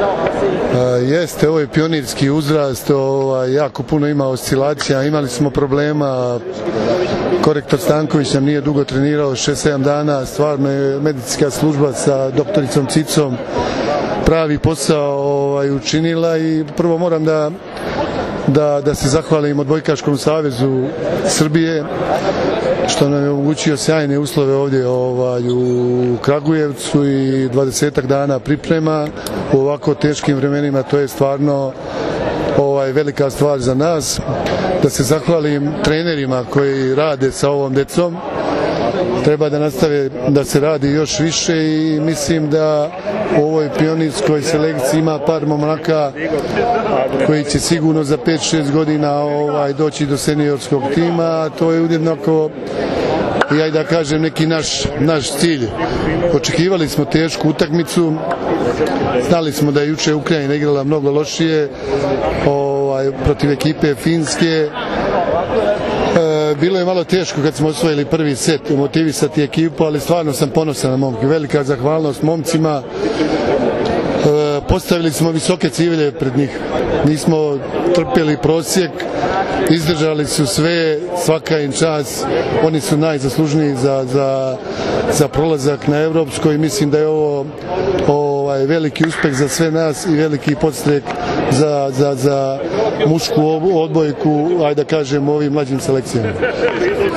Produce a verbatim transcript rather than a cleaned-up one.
Jeste, ovo je pionirski uzrast, ovaj, jako puno ima oscilacija, imali smo problema, korektor Stanković nam nije dugo trenirao, šest sedam dana, stvarno je medicinska služba sa doktoricom Cicom pravi posao ovaj, učinila i prvo moram da, da, da se zahvalim Odbojkaškom savezu Srbije što nam je omogućio sjajne uslove ovdje ovaj, u Kragujevcu i dvadesetak dana priprema u ovako teškim vremenima, to je stvarno ovaj, velika stvar za nas. Da se zahvalim trenerima koji rade sa ovom decom, treba da nastave da se radi još više i mislim da u ovoj pionirskoj selekciji ima par momaka koji će sigurno za pet šest godina ovaj, doći do seniorskog tima, to je ujednako i ajde da kažem neki naš, naš cilj. Očekivali smo tešku utakmicu, znali smo da je juče Ukrajina igrala mnogo lošije ovaj, protiv ekipe Finske. E, bilo je malo teško kad smo osvojili prvi set motivisati ekipu, ali stvarno sam ponosan na momke. Velika zahvalnost momcima. E, postavili smo visoke ciljeve pred njih. Nismo trpjeli prosjek, izdržali su sve, svaka im čast, oni su najzaslužniji za, za, za prolazak na evropsko i mislim da je ovo ovaj, veliki uspeh za sve nas i veliki podstrek za, za, za mušku odbojku, ajde da kažem, u ovim mlađim selekcijama.